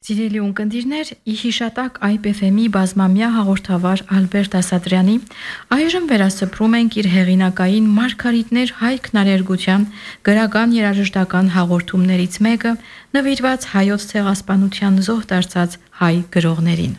Սիրելի ունկնդիրներ, ի հիշատակ IPFM-ի բազմամյա հաղորդավար Ալբերտ Ասատրյանի այժմ վերասփռում ենք իր հեղինակային Մարգարիտներ հայ քնարերգության գրական երաժշտական հաղորդումներից մեկը, նվիրված հայոց ցեղասպանության զոհ դարձած հայ գրողներին։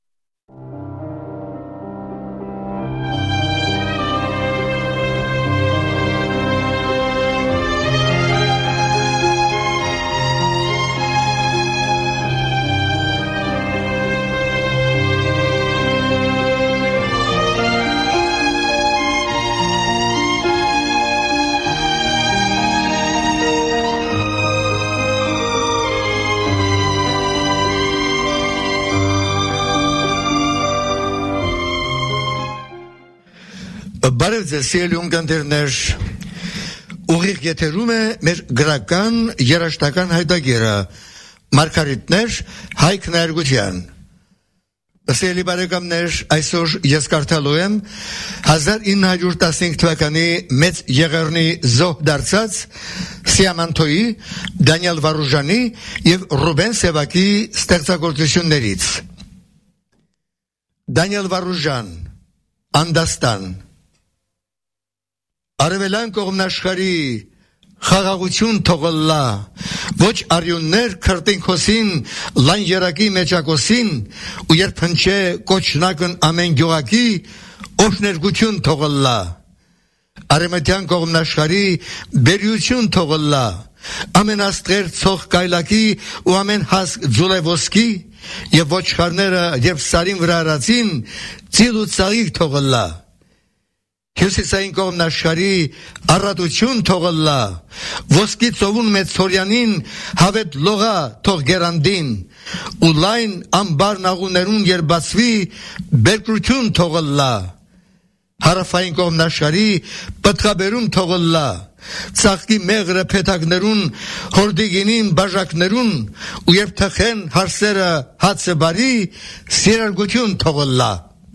Բարև ձեզ, սիրելի ունկնդիրներ, ուղիղ եթերում է մեր գրական երաժշտական հայտագիրը Մարգարիտներ հայ քնարերգության։ Սիրելի բարեկամներ, այսօր ես կարդալու եմ 1915 թվականի մեծ Եղեռնի զոհ դարձած Սիամանթոյի, Դանիել Վարուժանի և Ռուբեն Սևակի ստեղծագործություններից։ Դանիել Վարուժան, Անդաստան։ Արևելյան կողմնաշխարհի խաղաղություն թողլա, ոչ արյուններ քրտինքոսին, լայն երակի մեջակոսին, ու երբ հնչե կոչնակն ամեն գյուղակի, օշներգություն թողլա, արևմտյան կողմնաշխարհի բերիություն թողլա, ամեն աստղեր ցող կայլակի ու ամեն հասկ ձուլևոսկի, եւ ոչխարները երբ սարին վրա արածին, ծիլ ու ծաղիկ թողլա, Հյուսիսային կողմնաշխարհի առատություն թողլա, ոսկի ծովուն մեծ Սորյանին հավետ լողա թող գերանդին, ու լայն ամբարն աղուներուն երբացվի բերկրություն թողլա, հարավային կողմնաշխարհի պտղաբերում թողլա, ծաղկի մեղրը փեթակներուն, հորդիգինին բաժակներուն, ու երբ թխեն հարսերը հացը բարի, սիրարգություն թողլա։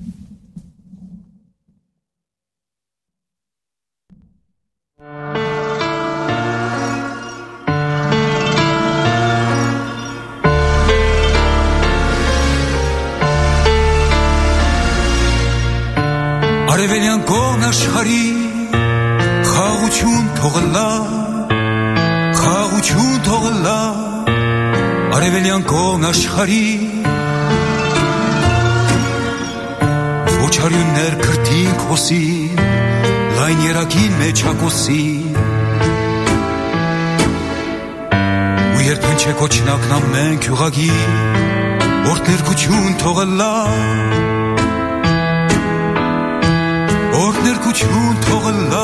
Արևելյան կողմնաշխարհի խաղաղություն թողլա, խաղաղություն թողլա, արևելյան կողմնաշխարհի ոչ արյուններ քրտինք հոսին, լայն երակին մեջակոսին, ու երբ հնչե կոչնակն ամեն գյուղակի, օրհներգություն թողլա, օրհներգություն թողլա,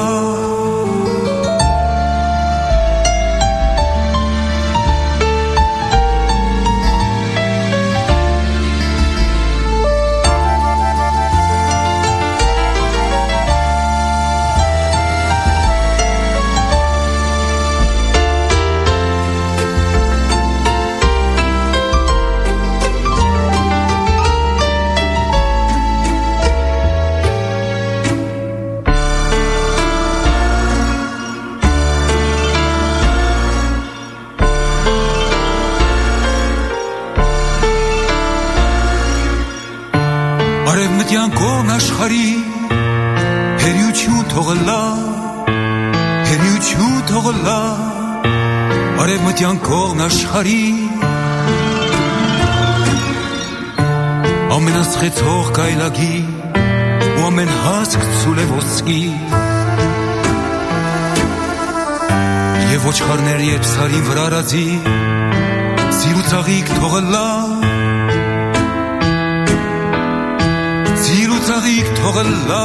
արևմտյան կողմնաշխարհի հերիություն թողլա, հերիություն թողլա, արևմտյան կողմնաշխարհի ամեն աստղեցող կայլագի ու ամեն հասկ ձուլևոսկի և ոչխարներ երբ սարին վրա արածի, ծիր ու ծաղիկ թողլա, ծաղիկ թողլա,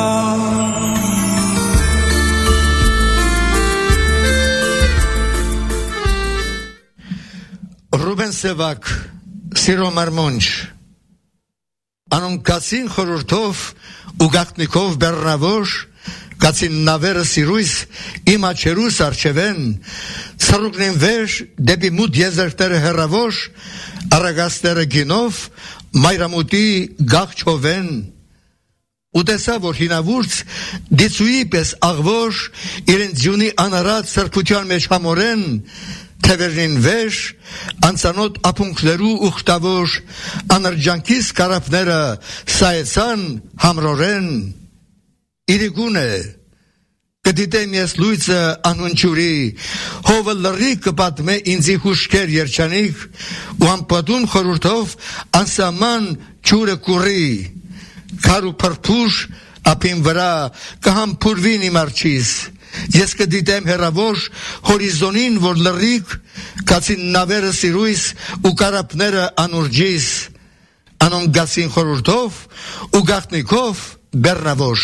Ռուբեն Սևակ, Սիրո մարմունջ, անոն կացին խորհրդով ու գաղտնիքով բեռնավոր, կացին նավերը սիրույս, իմ աչերուս արջևեն, սրուկնին վեր, դեպի մուտ եզերտերը հեռավոր, արագաստերը գինով, մայրամուտի գաղչովեն, ու տեսա, որ հինավուրց դիցուի պես աղվոր իրեն ձյունի անարած սրբության մեջ համորեն, թևերին վեր, անծանոթ ապունքներու ուխտավոր, անրջանքիս կարապները սայեցան համրորեն, իրիգուն է, կդիտեմ ես լույցը անունչուրի, հովը լրի կպատմե ինձի հուշկեր երջանիք, ու անպատուն խորուրդով անսաման չուրը կուրի, կար ու պրպուշ ապին վրա կհամպուրվին իմ արջիս, ես կդիտեմ հեռավոր հորիզոնին, որ լրիք կացին նավերը սիրույս ու կարապները անուրջիս, անոն գացին խորուրդով ու գաղտնիքով բեռնավոր։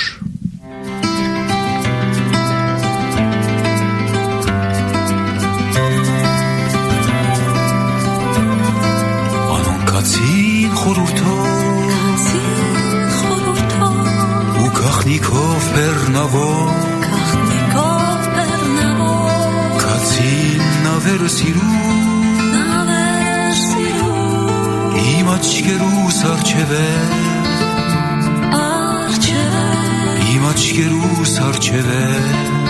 Կացին խորուրդով ու գաղտնիքով բեռնավոր Կացին նավերը սիրու իմ աչքերուս արջևեր իմ աչքերուս արջևեր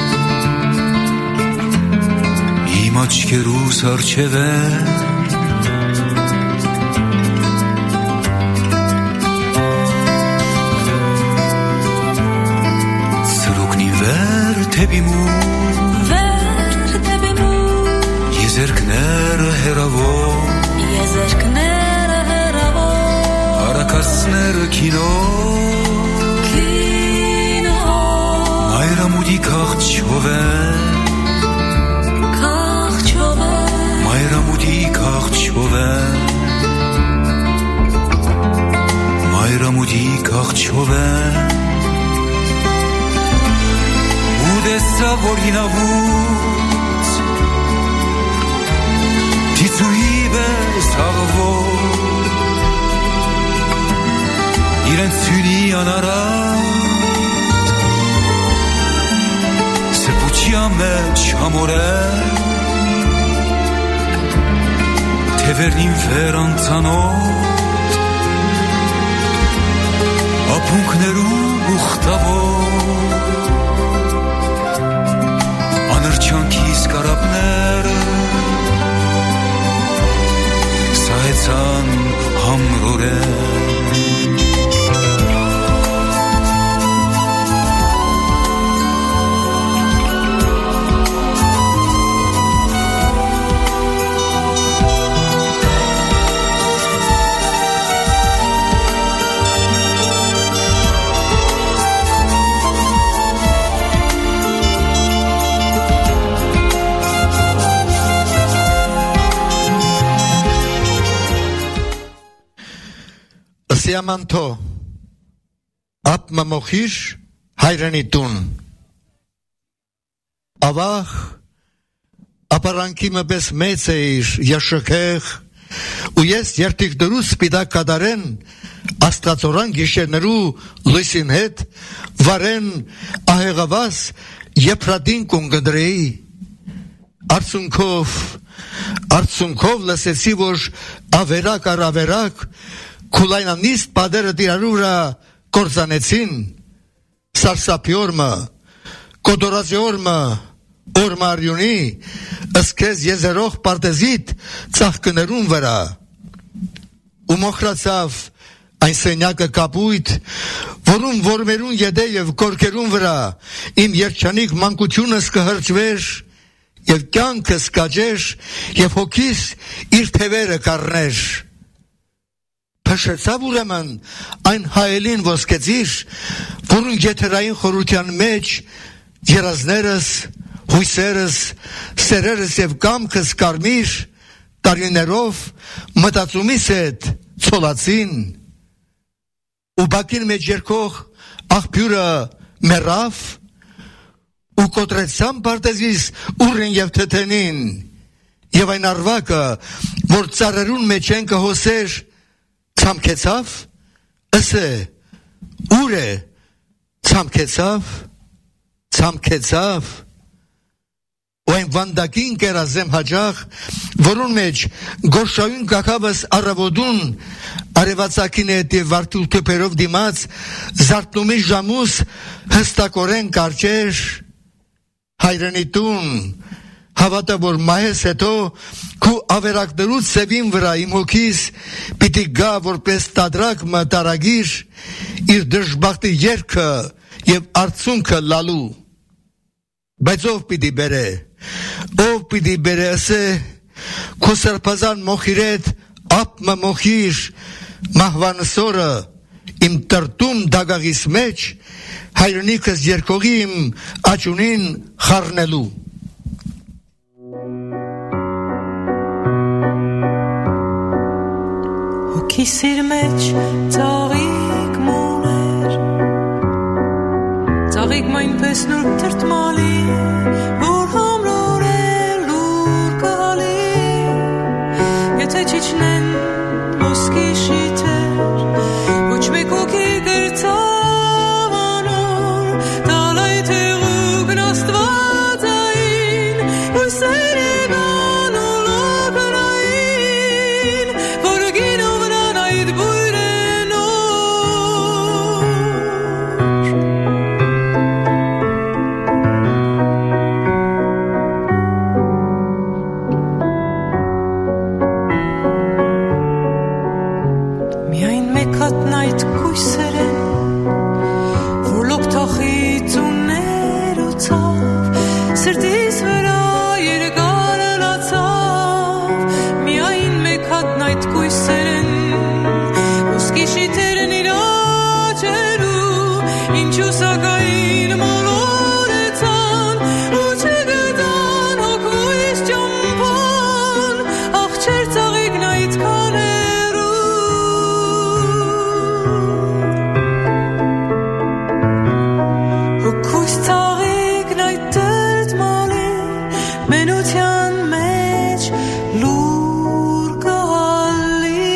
իմ աչքերուս արջևեր Թեպիմու Եզերքները հերավոր Արակասները կինո Մայրամուդի կաղճով են Մայրամուդի կաղճով են Մայրամուդի կաղճով են Դեսա որ հինավուց Թիցուի բես աղվոր Իրենց սյունի անարատ Սրպուչի ամեջ համորեն Թևերնին վեր անցանոտ Ապունքներու ուխտավոր Անրջանքիս կարապները սայեցան համրորեն Սիամանթո ապ մամոխիր հայրենի տուն ավախ ապարանքի մպես մեծ էիր եշքեղ ու ես երտիկ դրուս սպիտակ կադարեն աստվածորան գիշերներու լույսին հետ վարեն ահեղավաս եփրադին կունգդրեի արցունքով լսեցի որ ավերակ արավերակ Քուլայնանիստ պատերը դիրարու վրա կործանեցին սարսապի օրմը, կոտորածի օրմը, օրմը արյունի, ըսկեզ եզերող պարտեզիտ ծաղկներուն վրա, ու մոխրացավ այն սենյակը կապույտ, որում որմերուն յեդե և կորկերուն վրա, իմ երջանիկ մանկությունս կհրջվեր, և կյանքս կաջեր, և հոգիս իր թևերը կառներ, Փշեցավ ուրեմն այն հայելին ոսկեծիր, որուն եթերային խորության մեջ երազներս, հույսերս, սերերս և կամքս կարմիր, տարիներով մտածումիս հետ ցոլացին, ու բակին մեջ երկող աղբյուրը մեռավ, ու կոտրեցան պարտեզիս ուռին և թեթենին, և այն արվակը, որ ծառերուն մեջ են կհոսեր, Ցամքեցավ, ըսե, ուր է, ցամքեցավ, ու այն վանդակին կերազեմ հաջախ, որուն մեջ գորշայուն կակավս առավոդուն, արևացակին հետ և վարդու թպերով դիմաց, զարդնումի ժամուս հստակորեն կարճեր, հայրենի տուն, Հավատա որ մահես հետո քու ավերակներուց սևին վրա իմ հոգիս պիտի գա որպես տադրակ մտարագիր իր դժբախտի երգը եւ արցունքը լալու բայց ով պիտի բերե ասե քու սրբազան մոխիրետ ապմը մոխիր մահվանսորը իմ տրտում դագաղիս մեջ հայրենիքս երկողի իմ աճունին խառնելու Հոգիսիր մեջ ծաղիկ մուներ Ծաղիկ մայնպես նուրբ տրտմալի Որ համրորել լուր կհալի Եթե չիչնեն ոսկի շիթեր Ոչ մեկ հոգի գրծավ անոր Տալայ թեղուգն աստվածային Որ սերեգան ու լոբնային Որ գինով Սրտիս վրա երկարը լացավ Միայն մեկ հատ նայտ կույսերեն Ոսկի շիթերն իր աչերու Ինչու սակայն մոլորեցան Ու չգտան հոգույս ճամփան Աղջեր ծաղիկն այդքան հեռու Հոգույս ծաղիկն այդ Մենության մեջ լուր կհալի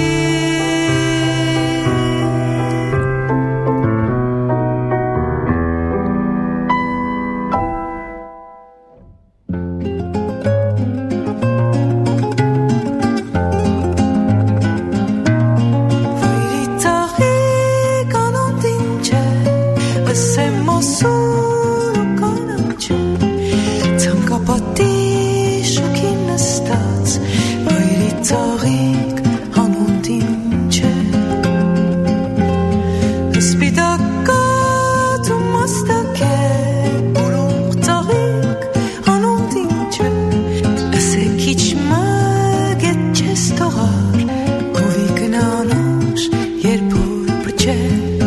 Վայրի ծաղիկ անոնտ ինչ է Ասեմ ասուր ու կանամ չէ Ցանկապատի շուքին նստած Վայրի ծաղիկ անոնտ ինչ է Սպիտակատ ու մաստակ է Ուրող ծաղիկ անոնտ ինչ է Ասեք իչ մագետ չես տողար Կովի գնանոշ երբոր բջե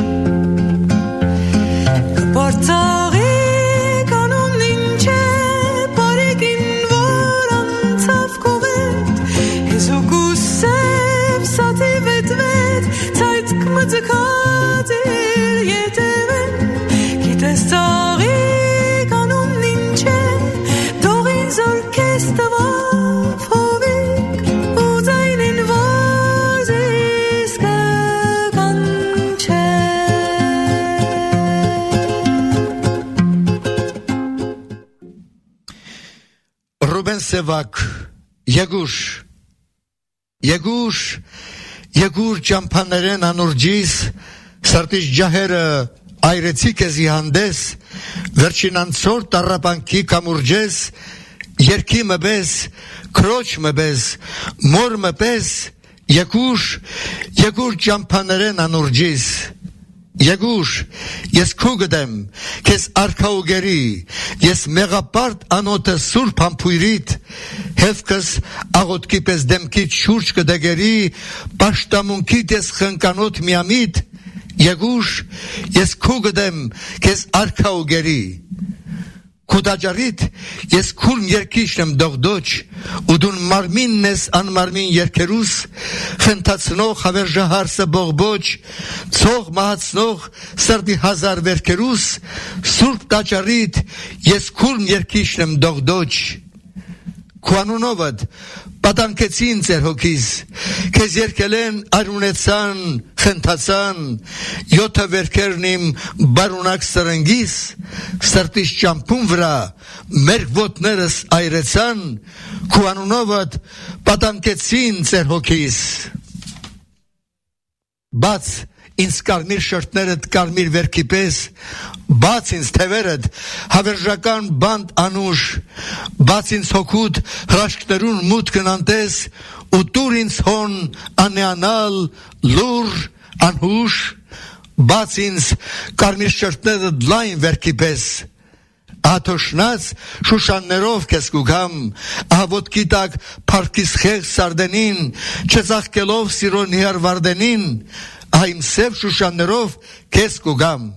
Կպար ծաղիկ անոնտ ինչ է Բարեկին որ անցավ կովետ Հեզուգուսև սատի վետվետ Ցայտ կմծկած իր ետևեն Գիտես ծաղիկ անոնտ ինչ է Թողին զորքես տվավ հովիկ Ու ձայնին վազիս կկանչե Ռուբեն Սևակ Եգուր ճամփաներեն անուրջիս Սրտիս ջահերը այրեցի կեզի հանդես Վերջին անցոր տառապանքի կամուրջես Երկի մբես, քրոջ մբես, մոր մբես Եգուր ճամփաներեն անուրջիս Եգուր, ես քու գդեմ, կեզ արքաուգերի, ես մեղապարտ անոտը սուրբ համպույրիտ, հևկս աղոտքի պես դեմքիտ շուրջ կդեգերի, պաշտամունքիտ ես խնկանոտ միամիտ, Եգուր, ես քու գդեմ, կեզ արքաուգերի, Քուդաջարիտ, ես քուրմ երկիշն եմ դողդոչ, ու դուն մարմինն ես անմարմին երկերուս, խնդացնող հավերժահարսը բողբոչ, ծող մահացնող սրդի հազար վերքերուս, սուրբ դաջարիտ, ես քուրմ երկիշն եմ դողդոչ, Քուանունովդ, պատանքեցին ձեր հոգիս, քեզ երկել են արունեցան, խնդացան, յոթը վերքերն իմ բարունակ սրնգիս, սրտիս ճամփուն վրա, մեր ոտներս այրեցան, քուանունովդ, պատանքեցին ձեր հոգիս։ Բաց ինձ կարմիր շրթներդ կարմիր վերքի պես, բաց ինձ թևերդ հավերժական բանդ անուշ, բաց ինձ հոգուտ հրաշքներուն մուտքն անտես, ու տուր ինձ հոն անեանալ լուր անհուշ, բաց ինձ կարմիր շրթներդ լայն վերքի պես, աթոշնած շուշաններով կես կուգամ, ահավոտքի տակ պարքիս խեղ սարդենին, չծաղկելով սիրո նիհար վարդենին, այմ սև շուշաններով կես կուգամ։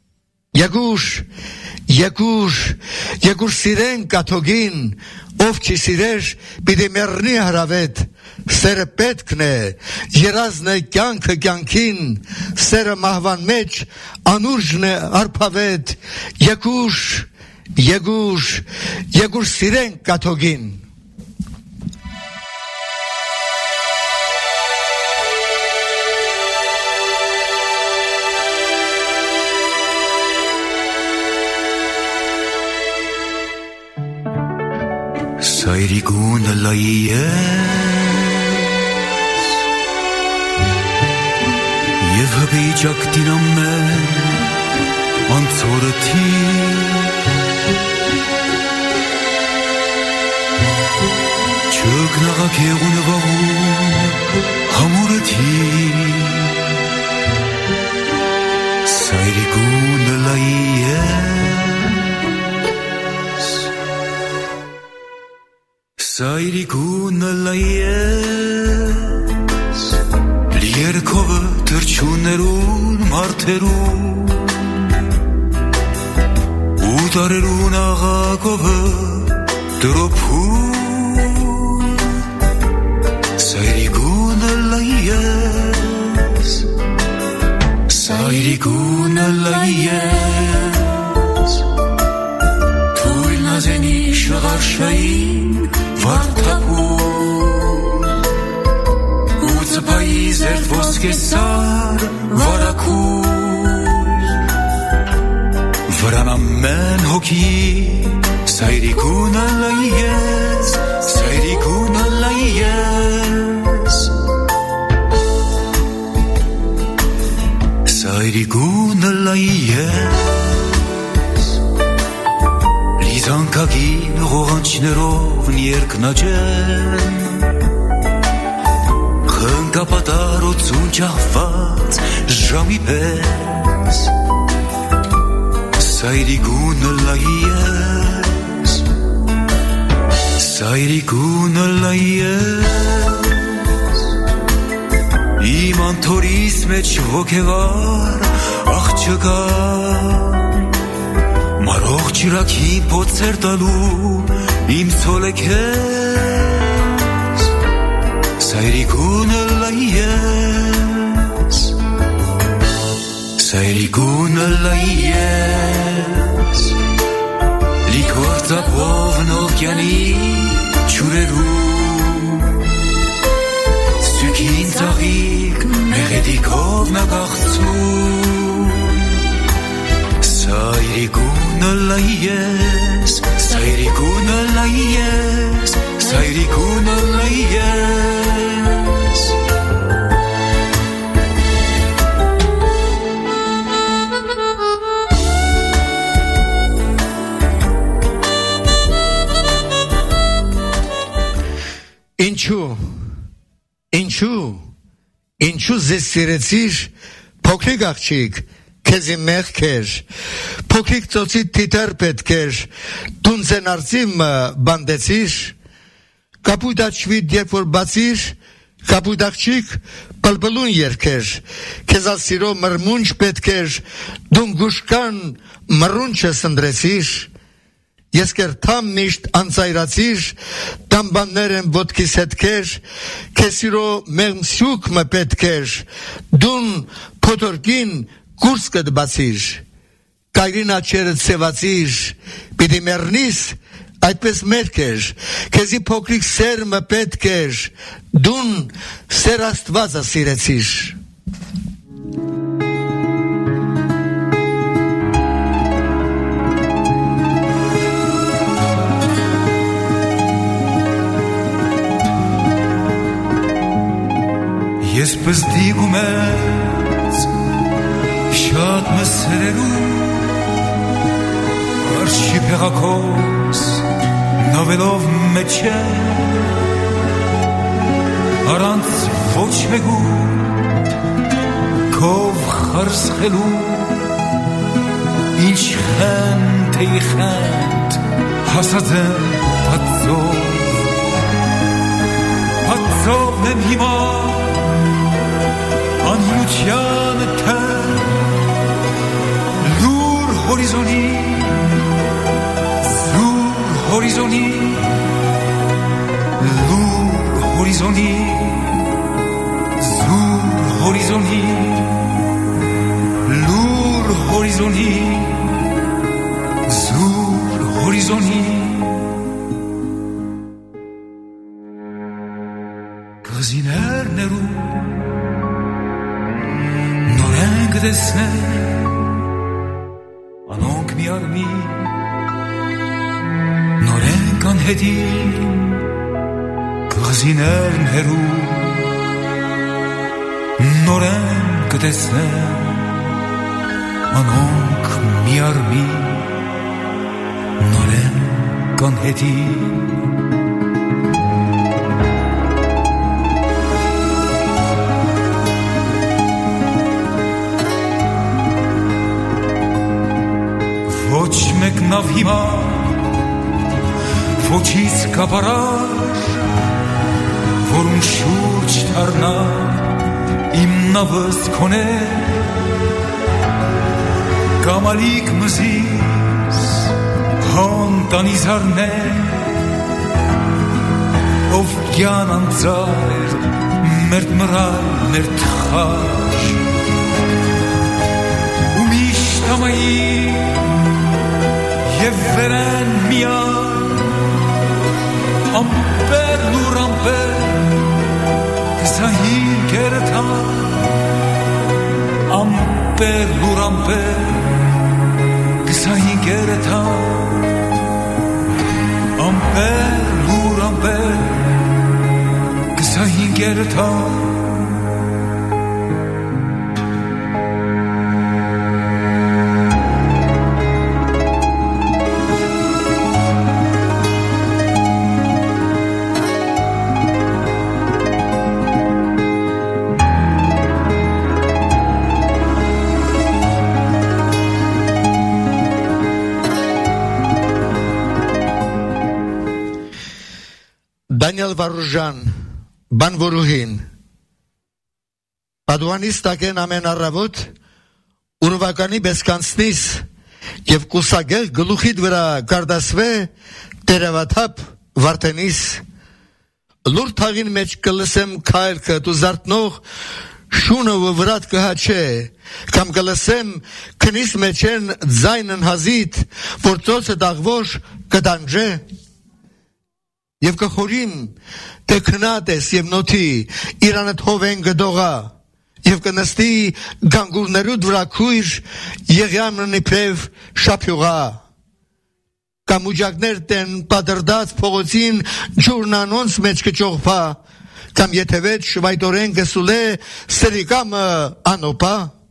Եկուր սիրեն կաթոգին, ով չի սիրեր, պիտի մեռնի հրավետ, սերը պետքն է, երազն է կյանքը կյանքին, սերը մահվան մեջ, անուրջն է արփավետ, Եկուր սիրեն կաթոգին։ Սայրիկունը լայի ես և հպիճակ դինամեն անցորըթի չգնաղակ եղունը վաղում համուրըթի Սայրիկունը լայի ես Սայրիկունը լայի ես Լիերքովը թրջուններուն մարդերուն ու տարերուն աղակովը դրոփուն Սայրիկունը լայի ես Սայրիկունը լայի ես Թույլ նազենի շղարշային վարդապուն ու ծպայի զերդ ոսկեսար վարակույր վրան ամեն հոգի Սայրիկունը լայի ես Սայրիկունը լայի ես Սայրիկունը լայի ես Լիզանկագին ողանչներով ներքնաջեն Խնկապատարոցուն ճահված ժամի պես Սայրիկունը լայի ես Սայրիկունը լայի ես Իմ անթորիս մեջ ոգևար աղջկա Մարող ճիրակին պոցեր տալու իմ ցոլեքես Սայրիկունը լայի ես Սայրիկունը լայի ես Լիքոր ծապով նոկյանի ճուրերում Սյունքին ծաղիկ մեղեդիկով նագաղցում Սայրիկունը լայի ես Սայրիկունը լայի ես Սայրիկունը լայի ես Ինչու ձեզ սիրեցիր փոքրիկ աղջիկ Քեզի մեղք էր, փոքրիկ ծոցի թիթեր պետք էր, դուն ձեն արծիվ բանդեցիր, կապույտ աչվիդ երբ որ բացիր, կապույտ աղջիկ պլպլուն երգեր, քեզ ասիրո մրմունջ պետք էր, դուն գուշկան մռունչը սնդրեցիր, ես կերթամ միշտ անծայրացիր, տամբաններ եմ ոտքիս հետքեր, քեսիրո մեղմսյուկ մը պետք էր, դուն փոթորկին Կուրս կդբացիր, կայրին աչերդ սևացիր, պիտի մեռնիս, այդպես մերք էր, քեզի փոքրիկ սերմը պետք էր, դուն սեր Աստվածը սիրեցիր։ Ես պստիգում ես շատ մսերելու արշի պեղակոս նավելով մեջ է առանց ոչ մեկու քով խրսխելու ինչ խենթ էի խենթ հասած եմ հացով եմ հիմա անհնության թեմ լուր հորիզոնի զուր հորիզոնի լուր հորիզոնի զուր հորիզոնի լուր հորիզոնի զուր հորիզոնի գազիներներու նորեն կտեսնեն անոնք մի արմի նորեն կանհետին գազիներներու նորեն կտեսնեն անոնք մի արմի նորեն կանհետին ոչ մեկնավ հիմա ոչից կապարար որուն շուրջ թարնա իմ նավս կոնե կամալիկ մզիս հոնտանիզարնե ով գյան անձայր մերտ մրալ մերտ խաշ ու միշտ ամայի Եվ վերեն միան ամպեր լուր ամպեր կսահին կերթան ամպեր լուր ամպեր կսահին կերթան ամպեր լուր ամպեր կսահին կերթան Դանիել Վարուժան, բանվորուհին, Պադուանից տակեն ամեն առավոտ, ուրվականի բեսկանցնիս և կուսագեղ գլուխիդ վրա կարդասվե տերավաթապ վարտենիս, լուր թաղին մեջ կլսեմ կայրքը դու զարտնող շունը վրատ կհաչե, կամ կլսեմ քնիս մեջ են ձայնն հազիտ, որ ծոցը դաղվոշ կդանջե, Եվ կխորիմ, թե քնատես և նոթի, իրանդ հովեն գդողա, և կնստի գանգուրներուդ վրա քույր, եղյամնի պև շապյուղա, կամ ուջակներ տեն պատրդած փողոցին ջուրն անոնց մեջ կճողպա, կամ եթևետ շվայտորեն կսուլե սրիկամը անոպա,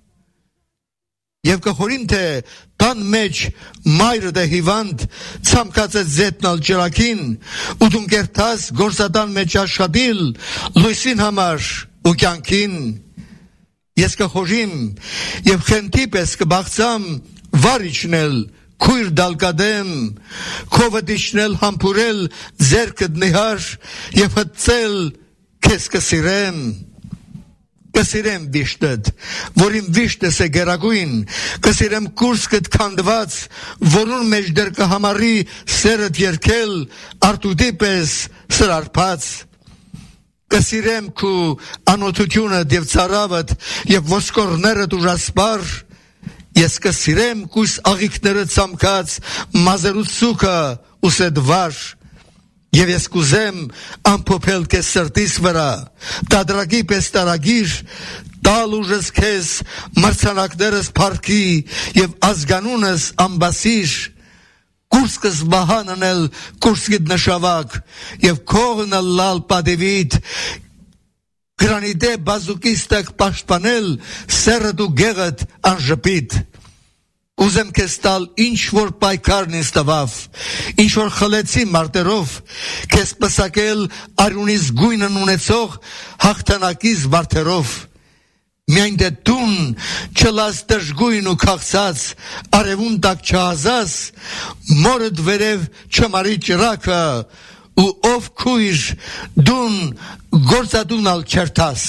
Եվ կխորիմ, թե տան մեջ մայրդ է հիվանդ, ցամքած է զետնալ ջրակին, ու դուն կերտաս գործատան մեջ աշխատիլ, լույսին համար ու կյանքին։ Ես կխորիմ, և խենթի պես կբաղցամ վար իջնել, քույր դալկադեմ, քովը դիշնել համբուրել ձերքդ նիհար, և հտցել քեզ կսիրեմ։ Կսիրեմ վիշտդ, որ իմ վիշտս է գերագույն, կսիրեմ կուրսկդ քանդված, որուն մեջ դեր կհամարի սերդ երկել, արտուդի պես սրարփած, կսիրեմ քու անօթությունդ և ծարավդ և ոսկորներդ ուժասպար, ես կսիրեմ կույս աղիքներդ ծամքած, մազերուց սուքը ուսեդվար, Եվ ես կուզեմ ամփոփել քեզ սրտիս վրա, տադրակի պես տարագիր, տալ ուժս քեզ մրցանակներս փառքի եւ ազգանունս ամբասիր, կուրսկս բահաննել կուրսկիդ նշավակ եւ քողնը լալ պատևիդ Գրանիտե բազուկի ստակ պաշտպանել սերդ ու գեղդ անժպիտ։ Ուզեմ քեզ տալ ինչ որ պայքարն ինձ տվավ, ինչ որ խլեցի մարտերով, քեզ պսակել արյունից գույնն ունեցող հաղթանակից վարդերով։ Միայն դե տուն չլաս դժգույն ու քաղցած, արևուն տակ չհազած, մորդ վերև չմարի ճրակը, ու ով քույր դուն գործադունալ չերթաս։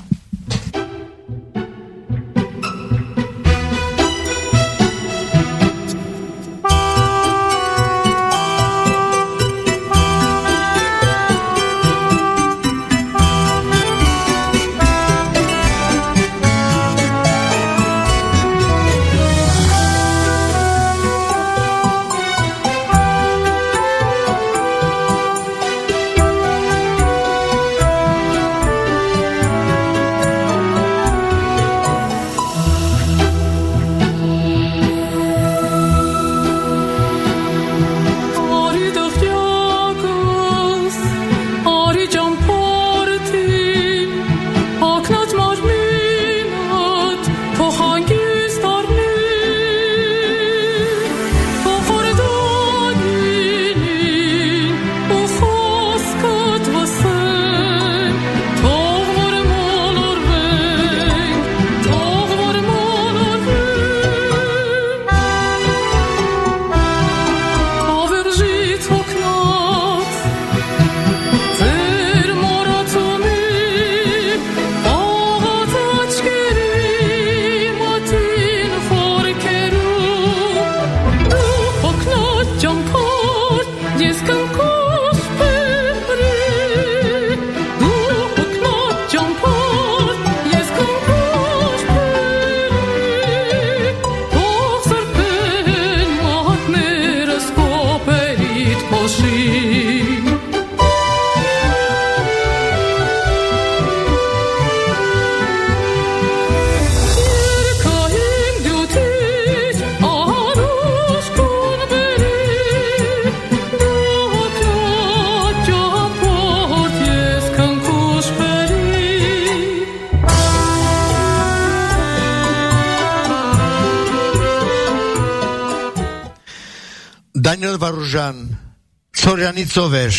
Դանիել Վարուժան, Սորյանի ծովեր,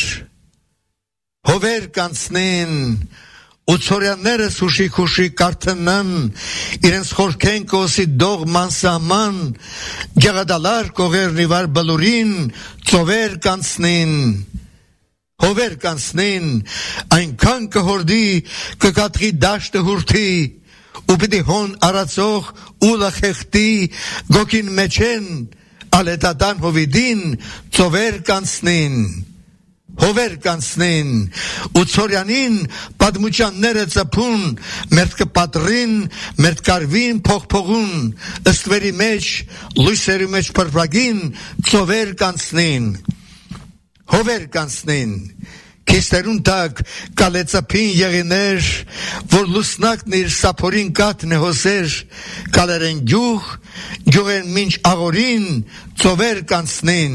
հովեր կանցնին, ու ծորյանները սուշի-քուշի կարթնան, իրենց խորքեն կոսի դող մանսաման, գեղադալար կողերն իվար բլուրին, ծովեր կանցնին, հովեր կանցնին, այնքան կհորդի, կկատղի դաշտը հուրթի, ու պիտի հոն արացող ու լախեղտի, գոքին մեջեն, ալետատան հովիդին ծովեր կանցնին, հովեր կանցնին, ու ծորյանին պատմուճանները ծպուն, մերդ կպատրին, մերդ կարվին փողփողուն, ըստվերի մեջ, լույսերի մեջ պրպրագին, ծովեր կանցնին, հովեր կանցնին, քիստերուն տակ կալեցապին եղիներ, որ լուսնակն իր սապորին կատն է հոսեր, կալերեն գյուղեն մինչ աղորին, ծովեր կանցնին,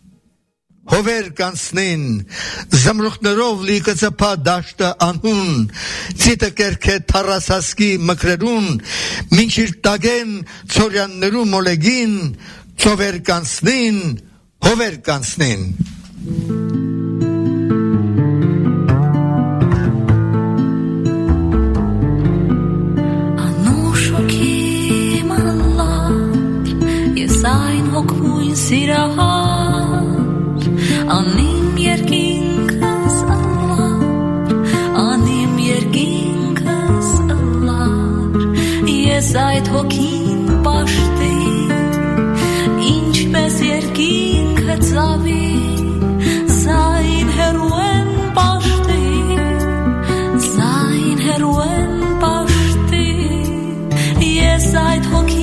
հովեր կանցնին, զմրուխներով լի կծպա դաշտը անհուն, ծիտը կերքե թարասասկի մկրերուն, մինչ իր տագեն ծորյաններու մոլեգին, ծովեր կանցնին, հովեր կանցնին։ Այն հոգույն սիրահար, անիմ երկինքս ըլլար, անիմ երկինքս ըլլար, ես այդ հոգին պաշտի, ինչպես երկինքը ծավի, զայն հերու են պաշտի, զայն հերու են պաշտի, ես այդ հոգին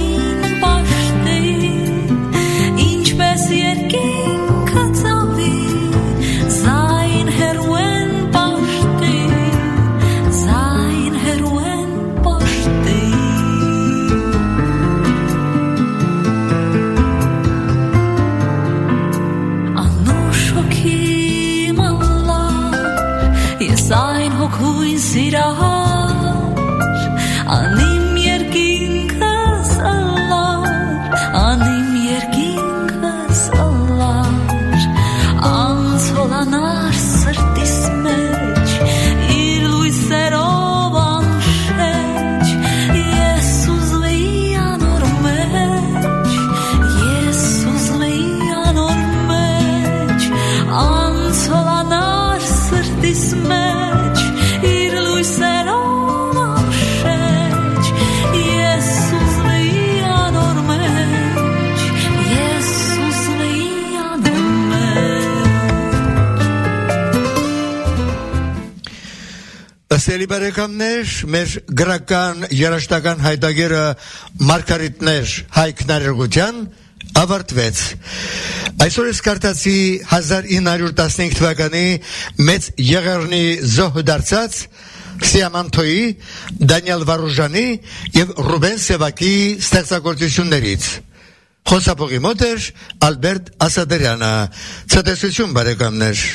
Սիրելի բարեկամներ, մեր գրական երաժշտական հայտագիրը Մարգարիտներ հայ քնարերգության ավարտվեց։ Այսօր ես կարդացի 1915 թվականի մեծ Եղեռնի զոհ դարձած Սիամանթոյի, Դանիել Վարուժանի եւ Ռուբեն Սևակի ստեղծագործություններից։ Խոսափողի մոտ էր Ալբերտ Ասադարյանը։ Ցտեսություն բարեկամներ։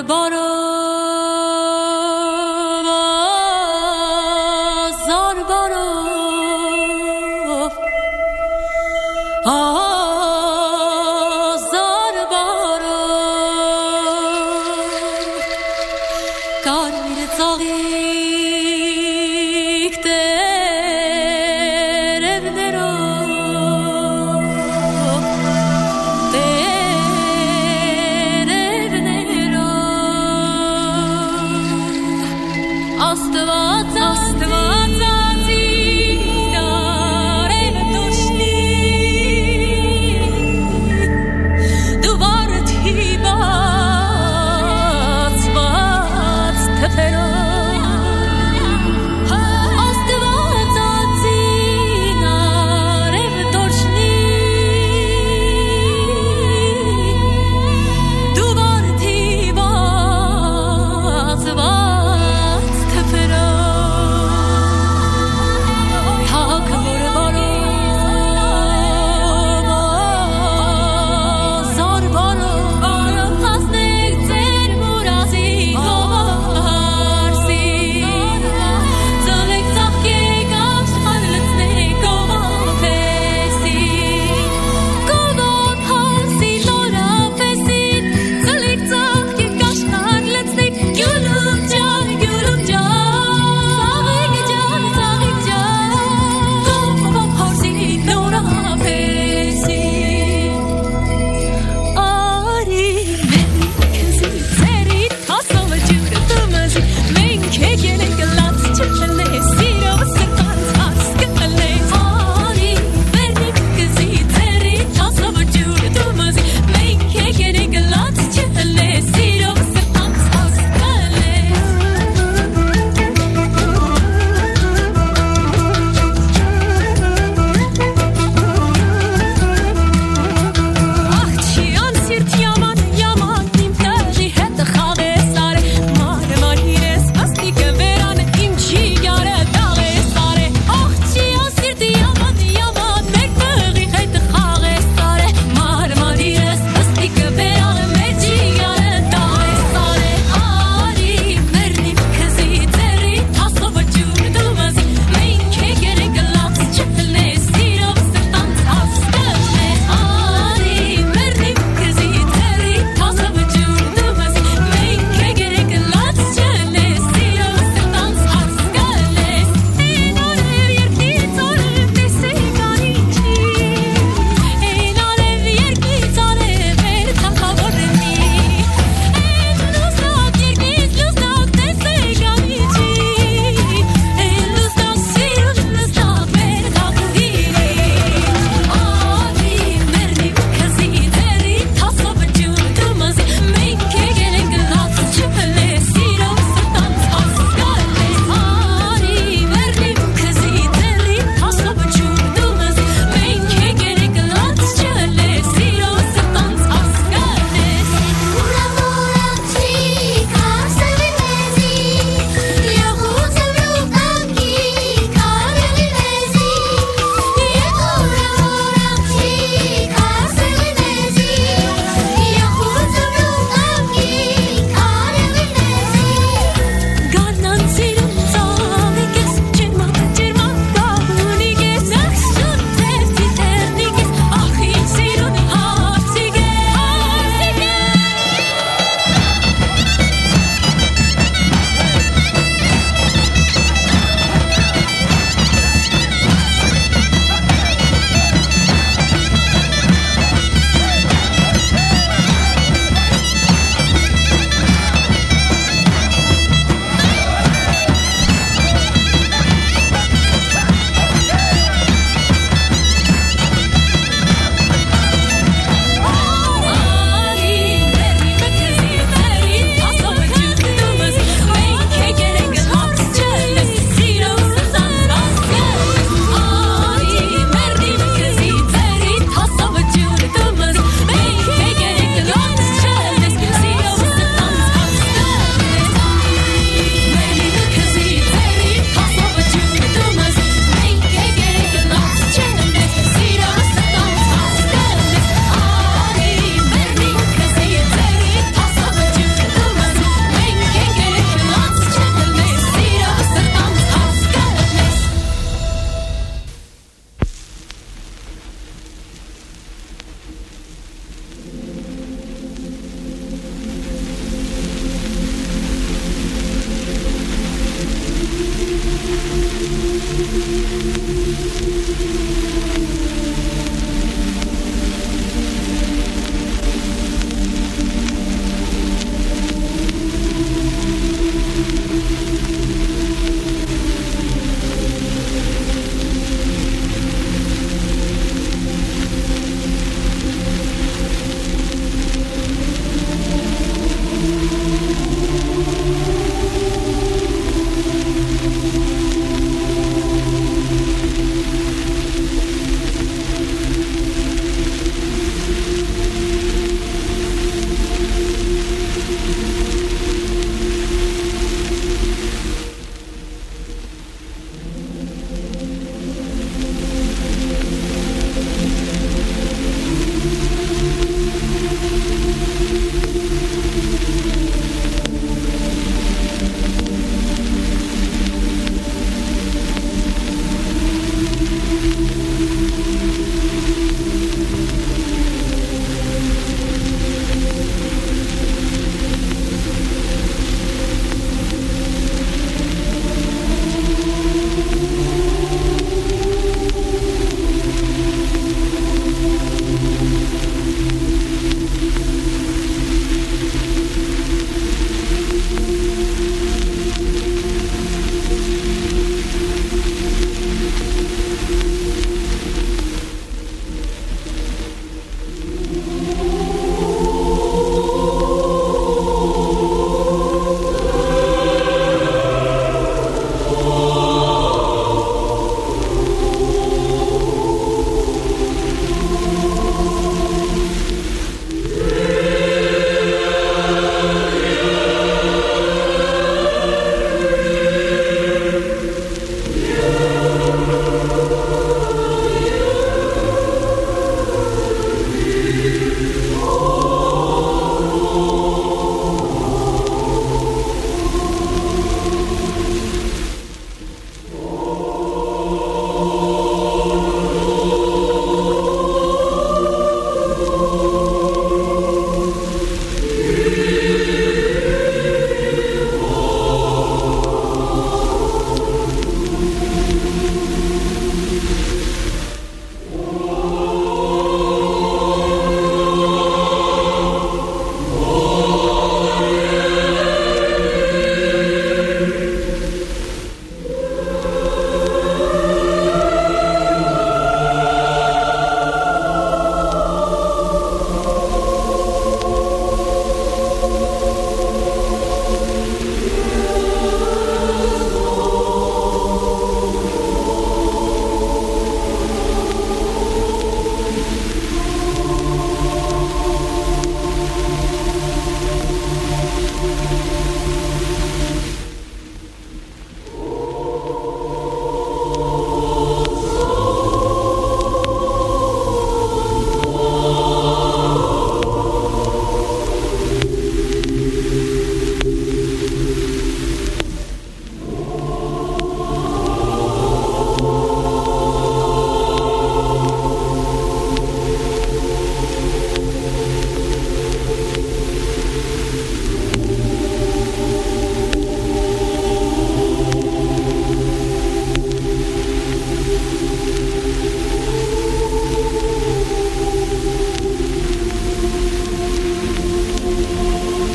Pero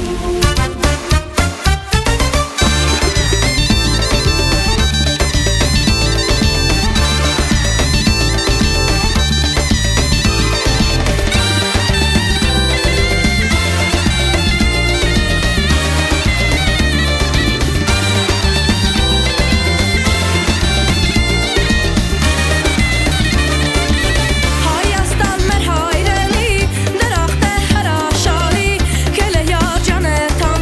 Հայաստան մեր հայրենի, դրախտ է հրաշալի, քելը յաջան է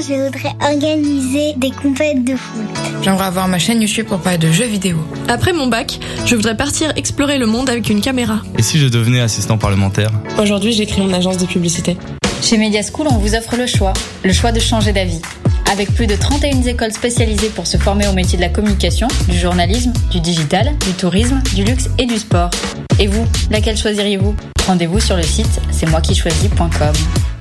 je voudrais organiser des compètes de foot. J'aimerais avoir ma chaîne YouTube pour parler de jeux vidéo. Après mon bac, je voudrais partir explorer le monde avec une caméra. Et si je devenais assistant parlementaire ? Aujourd'hui, j'ai créé une agence de publicité. Chez Media School, on vous offre le choix de changer d'avis. Avec plus de 31 écoles spécialisées pour se former au métier de la communication, du journalisme, du digital, du tourisme, du luxe et du sport. Et vous, laquelle choisiriez-vous ? Rendez-vous sur le site c'estmoiquichoisis.com.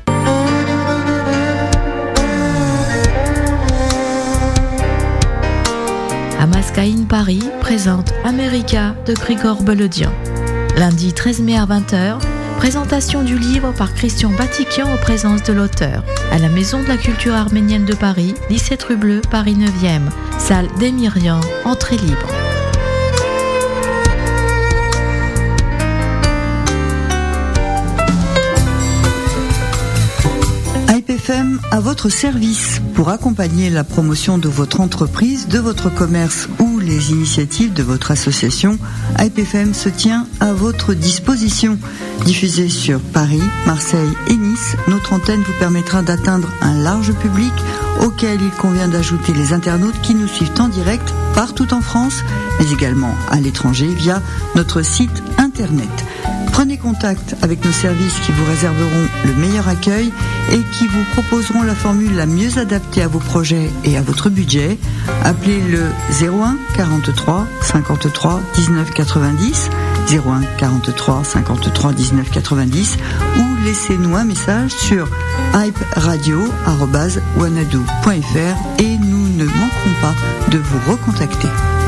Amaskaïn Paris présente America de Grigor Beledian. Lundi 13 mai à 20h, présentation du livre par Christian Batikian en présence de l'auteur. À la Maison de la Culture Arménienne de Paris, 17 rue Bleue, Paris 9e. Salle des Myriam, entrée libre. AIPFM à votre service pour accompagner la promotion de votre entreprise, de votre commerce ou les initiatives de votre association. AIPFM se tient à votre disposition. Diffusée sur Paris, Marseille et Nice, notre antenne vous permettra d'atteindre un large public auquel il convient d'ajouter les internautes qui nous suivent en direct partout en France, mais également à l'étranger via notre site internet. Prenez contact avec nos services qui vous réserveront le meilleur accueil et qui vous proposeront la formule la mieux adaptée à vos projets et à votre budget. Appelez le 01 43 53 19 90, 01 43 53 19 90 ou laissez-nous un message sur hyperadio@wanadoo.fr et nous ne manquerons pas de vous recontacter.